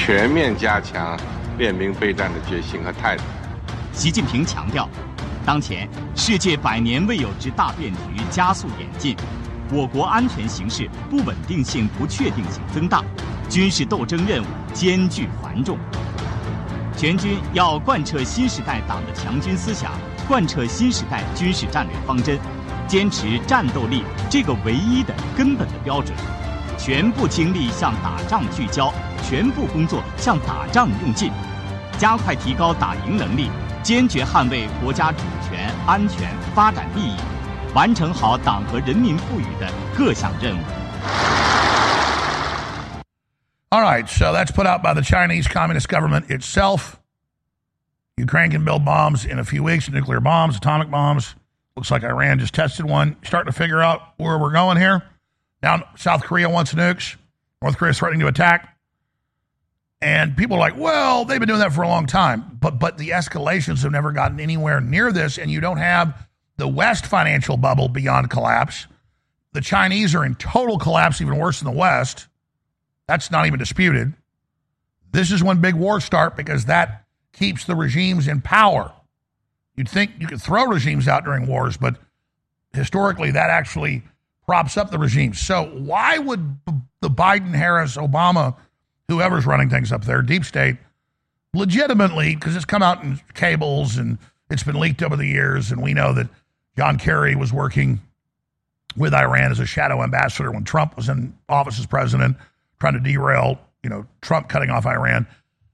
全面加强练兵备战的决心和态度。 习近平强调，当前世界100年未有之大变局加速演进，我国安全形势不稳定性、不确定性增大，军事斗争任务艰巨繁重。全军要贯彻新时代党的强军思想，贯彻新时代军事战略方针，坚持战斗力这个唯一的根本的标准，全部精力向打仗聚焦，全部工作向打仗用尽，加快提高打赢能力，坚决捍卫国家主权、安全、发展利益，完成好党和人民赋予的各项任务。 All right, so that's put out by the Chinese Communist government itself. Ukraine can build bombs in a few weeks, nuclear bombs, atomic bombs. Looks like Iran just tested one. Starting to figure out where we're going here. Now, South Korea wants nukes. North Korea is threatening to attack. And people are like, well, they've been doing that for a long time. But the escalations have never gotten anywhere near this, and you don't have the West financial bubble beyond collapse. The Chinese are in total collapse, even worse than the West. That's not even disputed. This is when big wars start because that keeps the regimes in power. You'd think you could throw regimes out during wars, but historically that actually props up the regimes. So why would the Biden, Harris, Obama, whoever's running things up there, deep state, legitimately, because it's come out in cables and it's been leaked over the years, and we know that John Kerry was working with Iran as a shadow ambassador when Trump was in office as president, trying to derail, Trump cutting off Iran.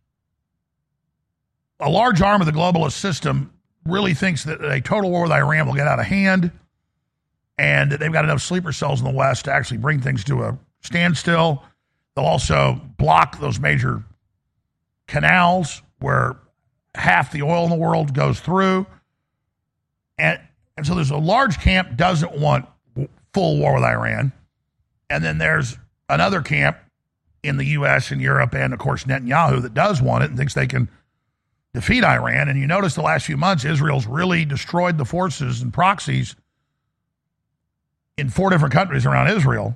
A large arm of the globalist system really thinks that a total war with Iran will get out of hand and that they've got enough sleeper cells in the West to actually bring things to a standstill. They'll also block those major canals where half the oil in the world goes through. And so there's a large camp doesn't want full war with Iran. And then there's another camp in the U.S. and Europe and, of course, Netanyahu that does want it and thinks they can defeat Iran. And you notice the last few months, Israel's really destroyed the forces and proxies in 4 different countries around Israel.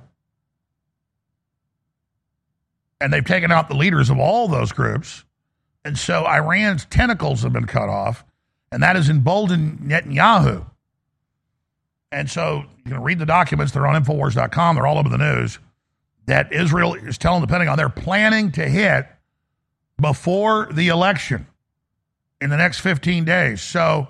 And they've taken out the leaders of all those groups. And so Iran's tentacles have been cut off, and that has emboldened Netanyahu. And so you can read the documents. They're on Infowars.com. They're all over the news. That Israel is telling the Pentagon they're planning to hit before the election in the next 15 days. So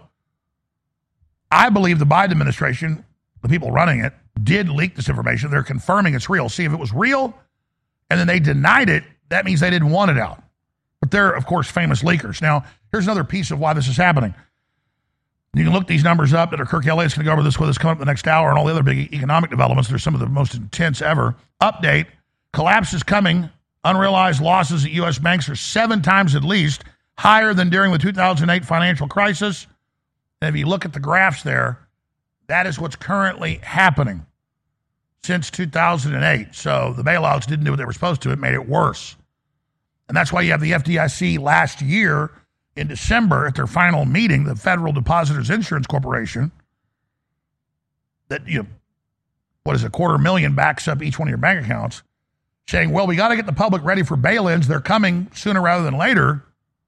I believe the Biden administration, the people running it, did leak this information. They're confirming it's real. See, if it was real and then they denied it, that means they didn't want it out. But they're, of course, famous leakers. Now, here's another piece of why this is happening. You can look these numbers up that are Kirk Elliott's going to go over this with us coming up the next hour and all the other big economic developments. They're some of the most intense ever. Update, collapse is coming. Unrealized losses at U.S. banks are 7 times at least higher than during the 2008 financial crisis. And if you look at the graphs there, that is what's currently happening since 2008. So the bailouts didn't do what they were supposed to. It made it worse. And that's why you have the FDIC last year in December at their final meeting, the Federal Depositors Insurance Corporation, that, $250,000 backs up each one of your bank accounts, saying, well, we got to get the public ready for bail-ins. They're coming sooner rather than later,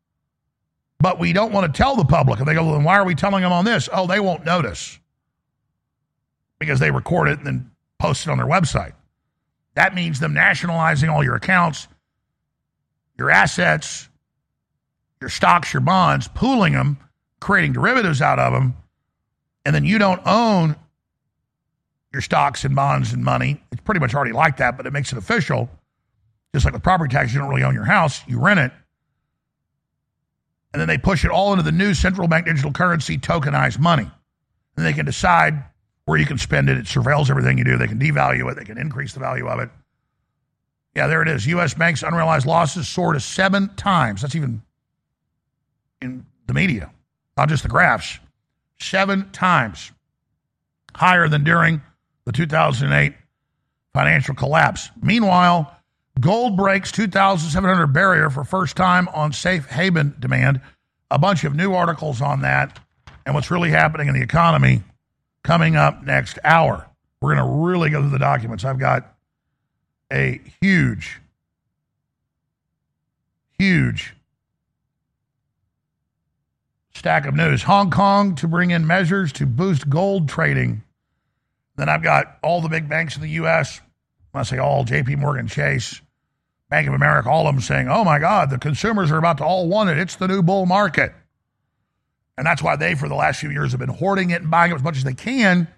but we don't want to tell the public. And they go, well, then why are we telling them on this? Oh, they won't notice because they record it and then post it on their website. That means them nationalizing all your accounts, your assets, your stocks, your bonds, pooling them, creating derivatives out of them, and then you don't own your stocks and bonds and money. It's pretty much already like that, but it makes it official. Just like with property tax, you don't really own your house, you rent it. And then they push it all into the new central bank digital currency, tokenized money. And they can decide where you can spend it. It surveils everything you do. They can devalue it. They can increase the value of it. Yeah, there it is. U.S. banks' unrealized losses soared to 7 times. That's even in the media, not just the graphs. 7 times higher than during the 2008 financial collapse. Meanwhile, gold breaks 2,700 barrier for first time on safe haven demand. A bunch of new articles on that and what's really happening in the economy coming up next hour. We're going to really go through the documents. I've got a huge huge stack of news. Hong Kong to bring in measures to boost gold trading. Then I've got all the big banks in the U.S., when I say all, JP Morgan Chase, Bank of America, all of them saying, oh my God, the consumers are about to all want it. It's the new bull market. And that's why they, for the last few years, have been hoarding it and buying it as much as they can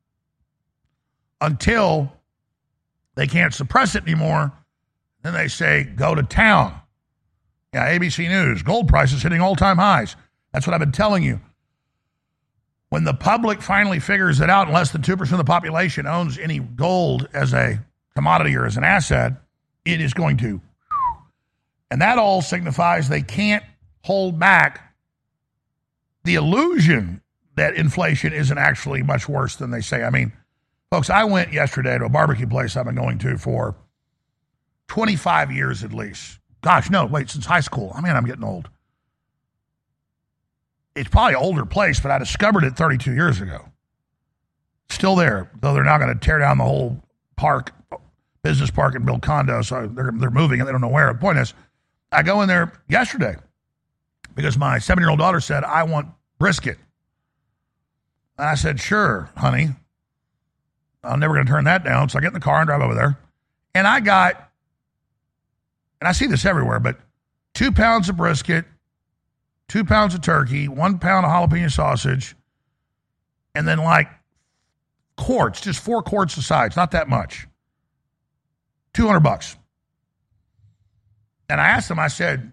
until they can't suppress it anymore. Then they say, go to town. Yeah, ABC News, gold prices hitting all-time highs. That's what I've been telling you. When the public finally figures it out and less than 2% of the population owns any gold as a commodity or as an asset, it is going to. And that all signifies they can't hold back the illusion that inflation isn't actually much worse than they say. I mean, folks, I went yesterday to a barbecue place I've been going to for 25 years at least. Gosh, no, wait, since high school. I mean, I'm getting old. It's probably an older place, but I discovered it 32 years ago. Still there, though they're now going to tear down the whole park, business park, and build condos. So they're moving and they don't know where. The point is, I go in there yesterday because my 7-year-old daughter said, I want brisket. And I said, sure, honey. I'm never going to turn that down. So I get in the car and drive over there. And I got, and I see this everywhere, but 2 pounds of brisket, 2 pounds of turkey, 1 pound of jalapeno sausage, and then like quarts, just 4 quarts of sides, not that much. $200. And I asked him, I said,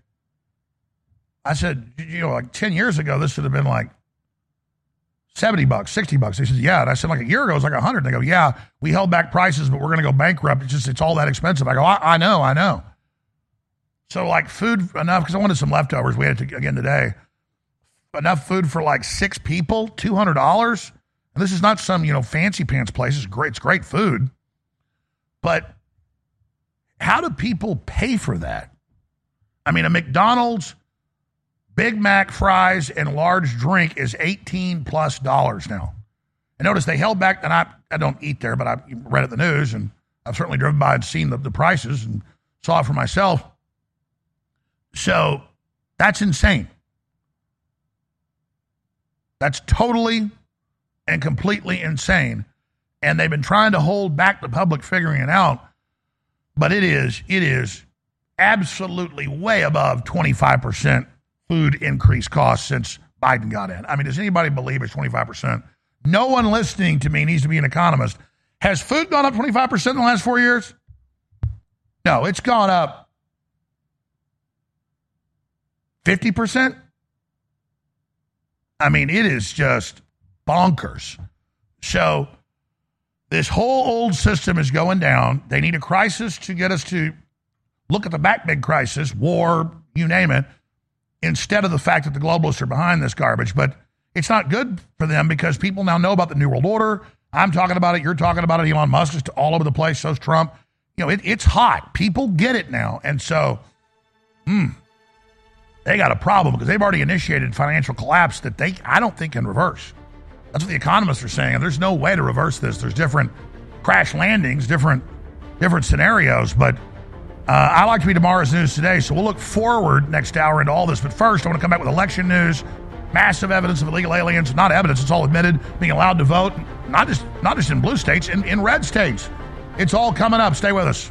you know, like 10 years ago, this would have been like $70, $60. He says, yeah. And I said, like a year ago, it was like 100. And they go, yeah, we held back prices, but we're going to go bankrupt. It's all that expensive. I go, I know. So like food enough, because I wanted some leftovers. We had it again today. Enough food for like 6 people, $200. And this is not some, you know, fancy pants place. It's great food. But how do people pay for that? I mean, a McDonald's Big Mac fries and large drink is $18+ now. And notice they held back, and I don't eat there, but I read it in the news, and I've certainly driven by and seen the prices and saw it for myself. So that's insane. That's totally and completely insane. And they've been trying to hold back the public figuring it out, but it is absolutely way above 25% food increase costs since Biden got in. I mean, does anybody believe it's 25%? No one listening to me needs to be an economist. Has food gone up 25% in the last 4 years? No, it's gone up 50%? I mean, it is just bonkers. So this whole old system is going down. They need a crisis to get us to look at the back big crisis, war, you name it, instead of the fact that the globalists are behind this garbage. But it's not good for them because people now know about the New World Order. I'm talking about it. You're talking about it. Elon Musk is all over the place. So's Trump. You know, it's hot. People get it now. And so, they got a problem because they've already initiated financial collapse that I don't think can reverse. That's what the economists are saying. And there's no way to reverse this. There's different crash landings, different scenarios. But I like to be tomorrow's news today. So we'll look forward next hour into all this. But first, I want to come back with election news. Massive evidence of illegal aliens. Not evidence, it's all admitted. Being allowed to vote. Not just in blue states, in red states. It's all coming up. Stay with us.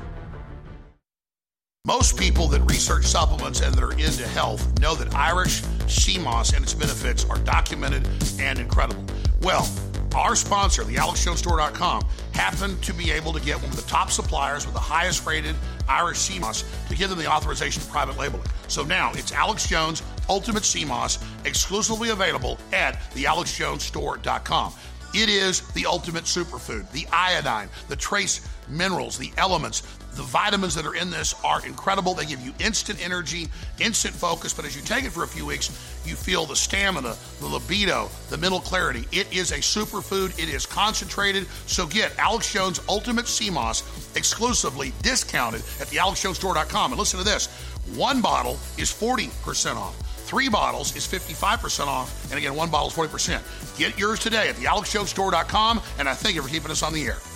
Most people that research supplements and that are into health know that Irish sea moss and its benefits are documented and incredible. Well, our sponsor, the AlexJonesStore.com, happened to be able to get one of the top suppliers with the highest rated Irish sea moss to give them the authorization for private labeling. So now it's Alex Jones Ultimate Sea Moss, exclusively available at the AlexJonesStore.com. It is the ultimate superfood. The iodine, the trace minerals, the elements, the vitamins that are in this are incredible. They give you instant energy, instant focus, but as you take it for a few weeks, you feel the stamina, the libido, the mental clarity. It is a superfood. It is concentrated. So get Alex Jones Ultimate Sea Moss exclusively discounted at the AlexJonesStore.com. And listen to this. 1 bottle is 40% off. 3 bottles is 55% off. And again, 1 bottle is 40%. Get yours today at the AlexJonesStore.com. And I thank you for keeping us on the air.